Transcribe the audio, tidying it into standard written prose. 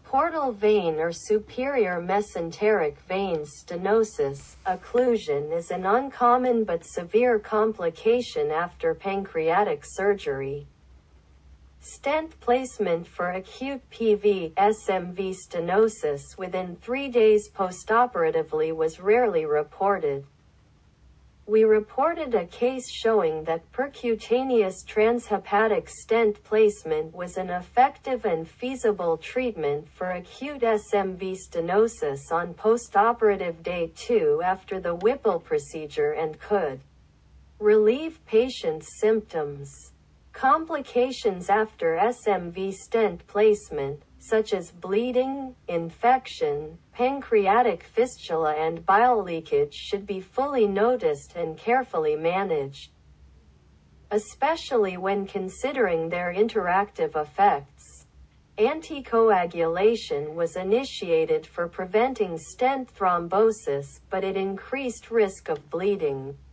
Portal vein or superior mesenteric vein stenosis, occlusion is an uncommon but severe complication after pancreatic surgery. Stent placement for acute PV (SMV) stenosis within 3 days postoperatively was rarely reported. We reported a case showing that percutaneous transhepatic stent placement was an effective and feasible treatment for acute SMV stenosis on postoperative day 2 after the Whipple procedure and could relieve patients' symptoms. Complications after SMV stent placement, such as bleeding, infection, pancreatic fistula and bile leakage, should be fully noticed and carefully managed, especially when considering their interactive effects. Anticoagulation was initiated for preventing stent thrombosis, but it increased risk of bleeding.